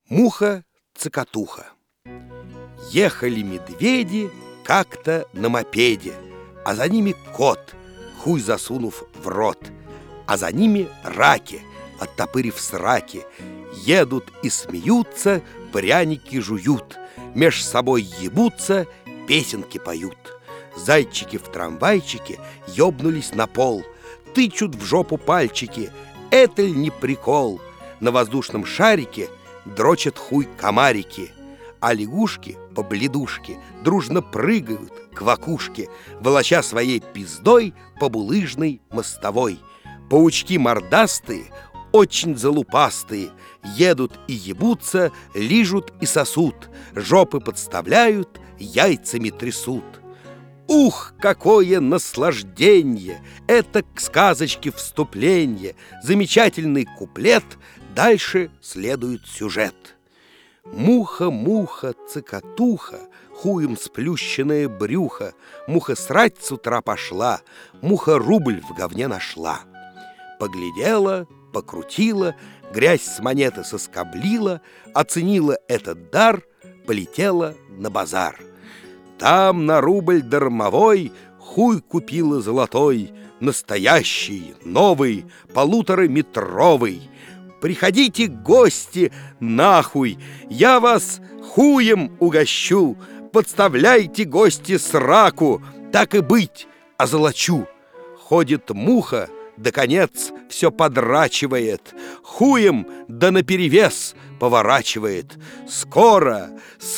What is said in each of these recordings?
Муха-цокотуха. Ехали медведи как-то на мопеде, а за ними кот, хуй засунув в рот, а за ними раки, оттопырив сраки. Едут и смеются, пряники жуют, меж собой ебутся, песенки поют. Зайчики в трамвайчике ёбнулись на пол, тычут в жопу пальчики. Это ль не прикол? На воздушном шарике дрочат хуй комарики, а лягушки по бледушке дружно прыгают к вакушке, волоча своей пиздой по булыжной мостовой. Паучки мордастые, очень залупастые, едут и ебутся, лижут и сосут, жопы подставляют, яйцами трясут. Ух, какое наслаждение! Это к сказочке вступление, замечательный куплет, дальше следует сюжет. Муха, цокотуха, хуем сплющенное брюхо, муха срать с утра пошла, муха рубль в говне нашла. Поглядела, покрутила, грязь с монеты соскоблила, оценила этот дар, полетела на базар. Там на рубль дармовой хуй купила золотой, настоящий, новый, 1,5-метровый. Приходите, гости, нахуй, я вас хуем угощу. Подставляйте, гости, сраку, так и быть, озолочу. Ходит муха, да конец все подрачивает, хуем да наперевес поворачивает. Скоро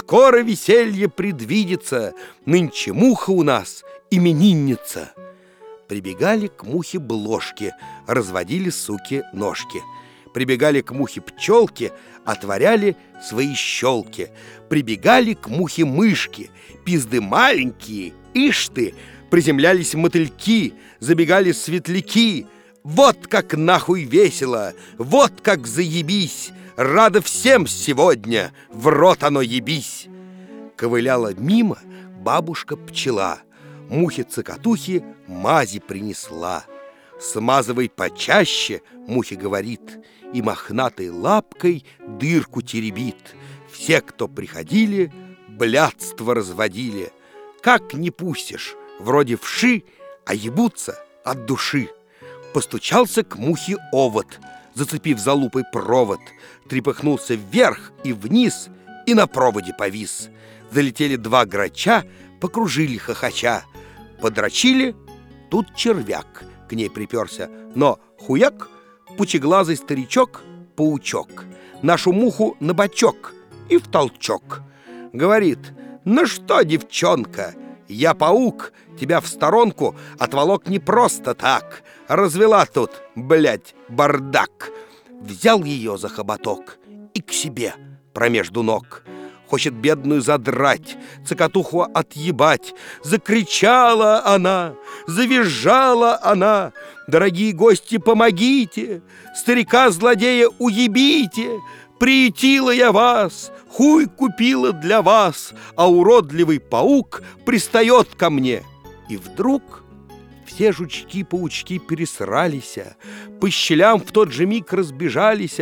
веселье предвидится, нынче муха у нас именинница. Прибегали к мухе блошки, разводили суки ножки. Прибегали к мухе пчелки, отворяли свои щелки. Прибегали к мухе мышки, пизды маленькие, ишь ты, приземлялись мотыльки, забегали светляки. Вот как нахуй весело, вот как заебись, рада всем сегодня, в рот оно ебись. Ковыляла мимо бабушка-пчела, мухе-цокотухе мази принесла. Смазывай почаще, мухе говорит, и мохнатой лапкой дырку теребит. Все, кто приходили, блядство разводили. Как не пустишь, вроде вши, а ебутся от души. Постучался к мухе овод, зацепив за лупой провод, трепыхнулся вверх и вниз, и на проводе повис. Залетели 2 грача, покружили хохоча. Подрочили, тут червяк к ней приперся, но хуяк, пучеглазый старичок-паучок, нашу муху на бочок и в толчок. Говорит: ну что, девчонка, я паук, тебя в сторонку отволок не просто так. Развела тут, блядь, бардак. Взял ее за хоботок и к себе промежду ног. Хочет бедную задрать, цокотуху отъебать. Закричала она, завизжала она: дорогие гости, помогите, старика-злодея уебите. Приютила я вас, хуй купила для вас, а уродливый паук пристает ко мне. И вдруг все жучки-паучки пересрались, по щелям в тот же миг разбежались,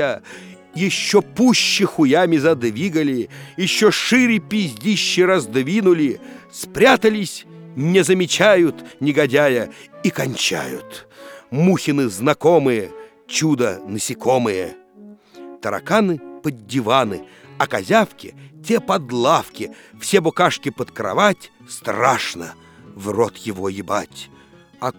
еще пуще хуями задвигали, еще шире пиздище раздвинули, спрятались, не замечают негодяя и кончают. Мухины знакомые, чудо-насекомые. Тараканы под диваны, а козявки те под лавки, все букашки под кровать, страшно в рот его ебать. А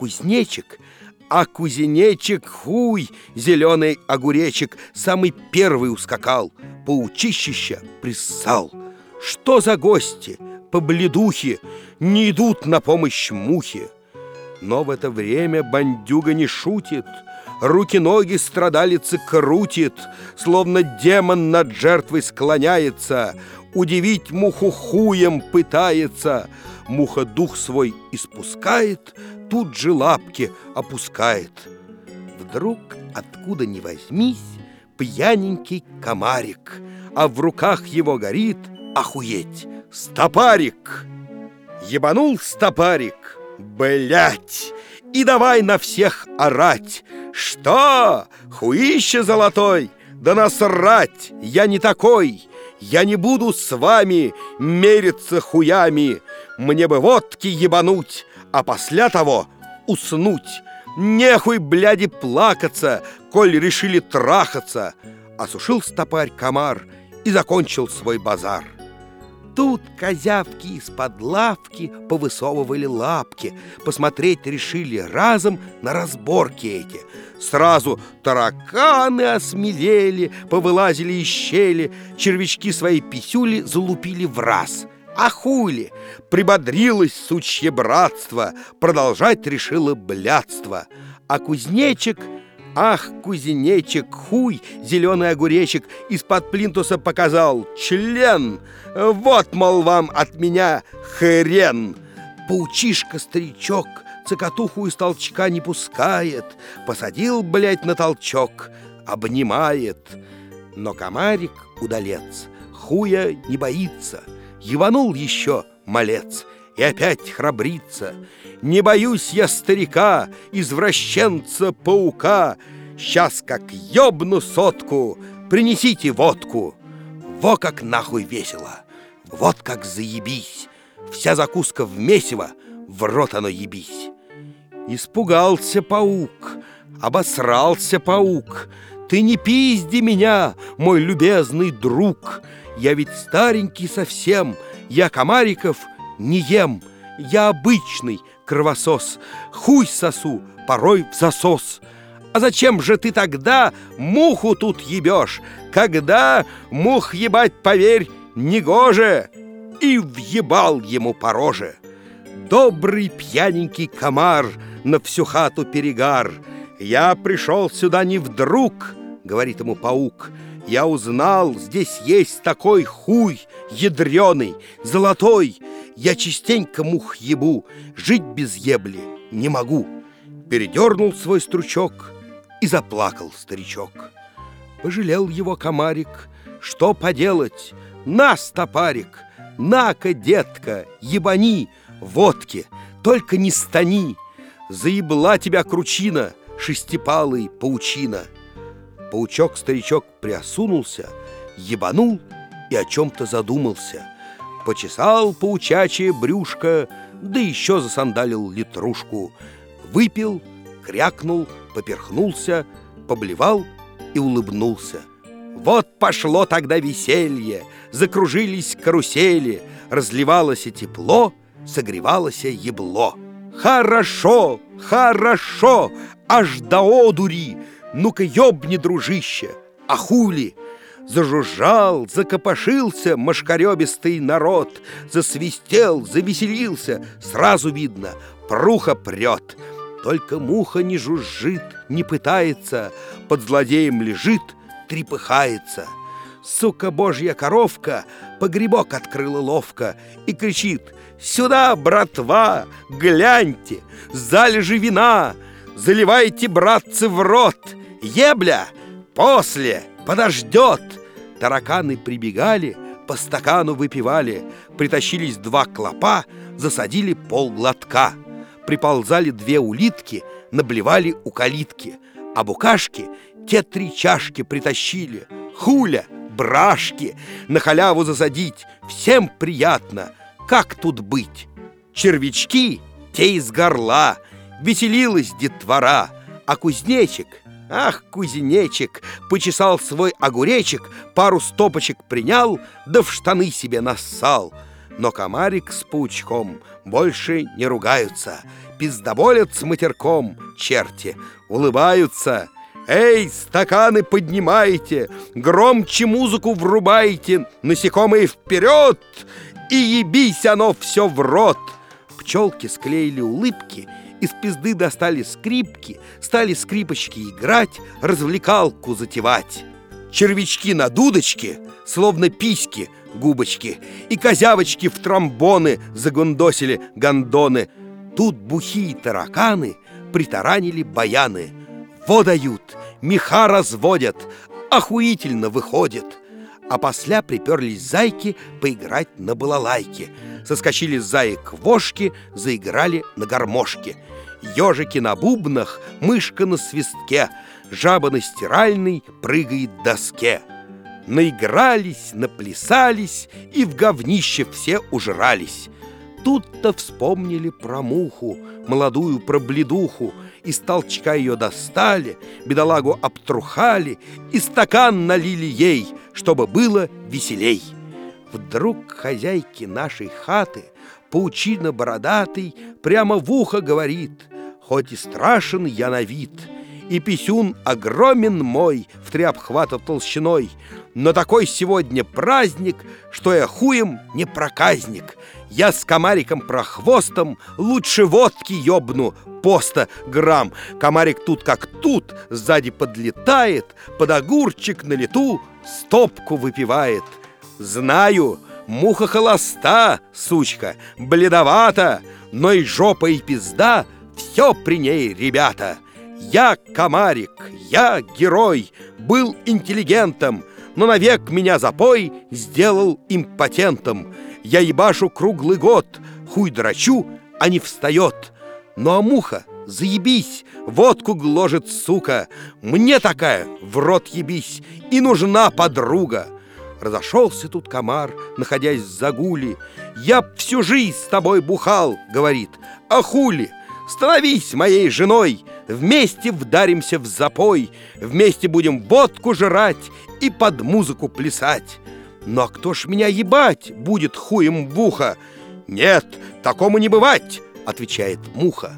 кузнечик, хуй, зеленый огуречек, самый первый ускакал, паучищища приссал. Что за гости, побледухи, не идут на помощь мухе? Но в это время бандюга не шутит, руки-ноги страдалицы крутит, словно демон над жертвой склоняется, удивить муху хуем пытается. Муха дух свой испускает, тут же лапки опускает. Вдруг, откуда ни возьмись, пьяненький комарик, а в руках его горит, охуеть, стопарик. Ебанул стопарик, блять, и давай на всех орать: что, хуище золотой, Да насрать, я не такой! Я не буду с вами мериться хуями. Мне бы водки ебануть, а после того уснуть. Нехуй, бляди, плакаться, коль решили трахаться. Осушил стопарь комар и закончил свой базар. Тут козявки из-под лавки повысовывали лапки. Посмотреть решили разом на разборки эти. Сразу тараканы осмелели, повылазили из щели, червячки свои писюли залупили в раз. А хули! Прибодрилось сучье братство, продолжать решило блядство. А кузнечик... Ах, кузнечик, хуй, зеленый огуречек из-под плинтуса показал член. Вот, мол, вам от меня хрен. Паучишка-старичок цокотуху из толчка не пускает. Посадил, блядь, на толчок, обнимает. Но комарик-удалец хуя не боится. Ебанул еще малец и опять храбрится. Не боюсь я старика, извращенца-паука. Сейчас как ёбну сотку, принесите водку. Во как нахуй весело, вот как заебись. Вся закуска в месиво, в рот оно ебись. Испугался паук, обосрался паук. Ты не пизди меня, мой любезный друг. Я ведь старенький совсем, я комариков не ем. Я обычный кровосос, хуй сосу порой в засос. А зачем же ты тогда муху тут ебешь, когда мух ебать, поверь, негоже? И въебал ему по роже. Добрый пьяненький комар, на всю хату перегар. Я пришел сюда не вдруг, говорит ему паук. Я узнал, здесь есть такой хуй ядреный, золотой. Я частенько мух ебу, жить без ебли не могу. Передернул свой стручок и заплакал старичок. Пожалел его комарик, что поделать? На, стопарик, на-ка, детка, ебани водки, только не стани. Заебла тебя кручина, шестипалый паучина. Паучок-старичок приосунулся, ебанул и о чем-то задумался. Почесал паучачье брюшко, да еще засандалил литрушку. Выпил, крякнул, поперхнулся, поблевал и улыбнулся. Вот пошло тогда веселье, закружились карусели, разливалось тепло, согревалось ебло. Хорошо, хорошо, аж до одури, ну-ка ёбни, дружище, а хули? Зажужжал, закопошился мошкарёбистый народ, засвистел, завеселился, сразу видно, пруха прет. Только муха не жужжит, не пытается, под злодеем лежит, трепыхается. Сука божья коровка погребок открыла ловко и кричит: «Сюда, братва, гляньте, залежи вина, заливайте, братцы, в рот, ебля после подождет». Тараканы прибегали, по стакану выпивали, притащились два клопа, засадили полглотка. Приползали две улитки, наблевали у калитки, а букашки те 3 чашки притащили. Хуля, брашки, на халяву засадить, всем приятно. Как тут быть? Червячки, те из горла, веселилась детвора, а кузнечик, ах, кузнечик, почесал свой огуречек, пару стопочек принял, да в штаны себе нассал. Но комарик с паучком больше не ругаются, пиздоболят с матерком, черти, улыбаются. Эй, стаканы поднимайте, громче музыку врубайте, насекомые вперед, и ебись оно все в рот. Пчелки склеили улыбки, из пизды достали скрипки, стали скрипочки играть, развлекалку затевать. Червячки на дудочке, словно письки, губочки, и козявочки в тромбоны загундосили гондоны. Тут бухие тараканы притаранили баяны. Во дают, меха разводят, охуительно выходит. А после приперлись зайки поиграть на балалайке. Соскочили заек-вошки, заиграли на гармошке. Ежики на бубнах, мышка на свистке. жаба на стиральной прыгает доске. Наигрались, наплясались и в говнище все ужрались. Тут-то вспомнили про муху, молодую пробледуху, из толчка ее достали, бедолагу обтрухали и стакан налили ей, чтобы было веселей. Вдруг хозяйке нашей хаты паучина бородатый прямо в ухо говорит: хоть и страшен я на вид, и писюн огромен мой в 3 обхвата толщиной, но такой сегодня праздник, что я хуем не проказник. Я с комариком прохвостом лучше водки ёбну по 100 грамм. Комарик тут как тут, сзади подлетает, под огурчик на лету стопку выпивает. Знаю, муха холоста, сучка, бледовата, но и жопа, и пизда — все при ней, ребята. Я комарик, я герой, был интеллигентом, но навек меня запой сделал импотентом. Я ебашу круглый год, хуй драчу, а не встает. Ну а муха, заебись, водку гложет, сука. Мне такая в рот ебись, и нужна подруга. Разошелся тут комар, находясь в загуле. Я всю жизнь с тобой бухал, говорит, а хули? Становись моей женой, вместе вдаримся в запой, вместе будем водку жрать и под музыку плясать. Но кто ж меня ебать будет хуем в ухо? Нет, такому не бывать, отвечает муха.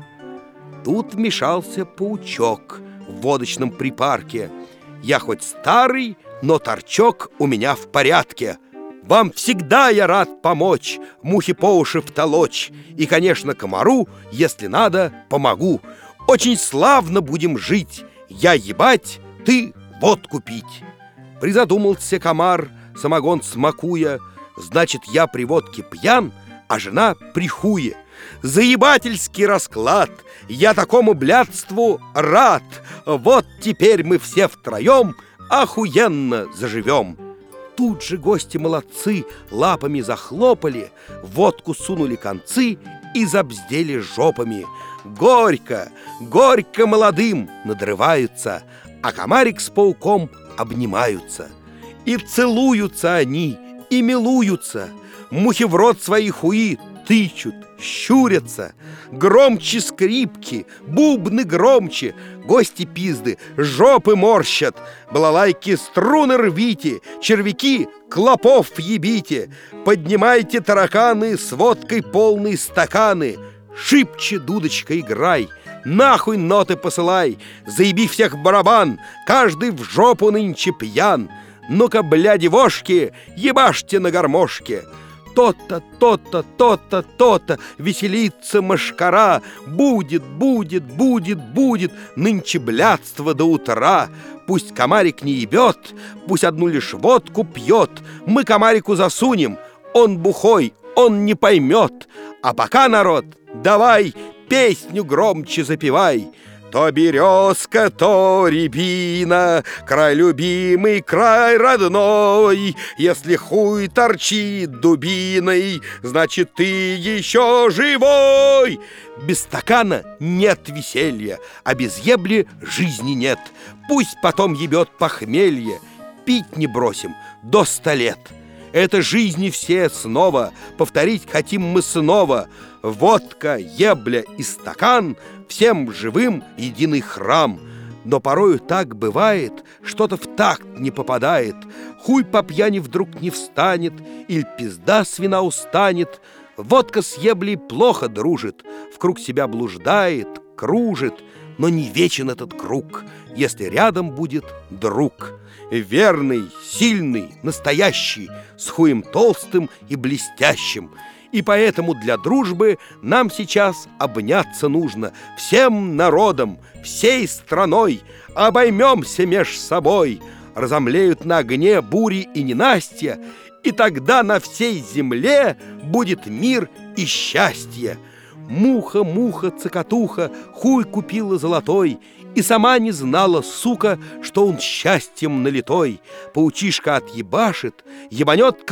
Тут вмешался паучок в водочном припарке. Я хоть старый, но торчок у меня в порядке. Вам всегда я рад помочь, мухе по уши втолочь. И, конечно, комару, если надо, помогу. Очень славно будем жить. Я ебать, ты водку пить. Призадумался комар, самогон смакуя. Значит, я при водке пьян, а жена при хуе. Заебательский расклад. Я такому блядству рад. Вот теперь мы все втроем охуенно заживем. Тут же гости молодцы лапами захлопали, водку сунули концы и забздели жопами. Горько, горько молодым надрываются, а комарик с пауком обнимаются. И целуются они, и милуются. Мухи в рот свои хуи тычут, щурятся. Громче скрипки, бубны громче, гости пизды жопы морщат. Балалайки струны рвите, червяки клопов ебите. Поднимайте тараканы с водкой полные стаканы. Шибче, дудочка, играй, нахуй ноты посылай. Заеби всех барабан, каждый в жопу нынче пьян. Ну-ка, бля-девошки, ебашьте на гармошке. То-то, то-то, то-то, то-то веселится мошкара. Будет, будет, будет, будет нынче блядство до утра. Пусть комарик не ебет, пусть одну лишь водку пьет. Мы комарику засунем, он бухой, он не поймет. А пока, народ, давай песню громче запевай. То березка, то рябина, край любимый, край родной. Если хуй торчит дубиной, значит, ты еще живой. Без стакана нет веселья, а без ебли жизни нет. Пусть потом ебет похмелье, пить не бросим до 100 лет. Это жизни все снова, повторить хотим мы снова. Водка, ебля и стакан — всем живым единый храм. Но порою так бывает, что-то в такт не попадает. Хуй по пьяни вдруг не встанет, или пизда с вина устанет. Водка с еблей плохо дружит, в круг себя блуждает, кружит. Но не вечен этот круг, если рядом будет друг. Верный, сильный, настоящий, с хуем толстым и блестящим. И поэтому для дружбы нам сейчас обняться нужно всем народом, всей страной. Обоймемся меж собой. Разомлеют на огне бури и ненастья, и тогда на всей земле будет мир и счастье. Муха, муха, цокотуха, хуй купила золотой, и сама не знала, сука, что он счастьем налитой. Паучишка отъебашит, ебанет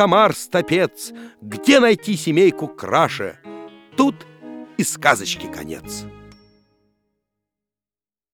комар-стопец. Где найти семейку краше? Тут и сказочки конец.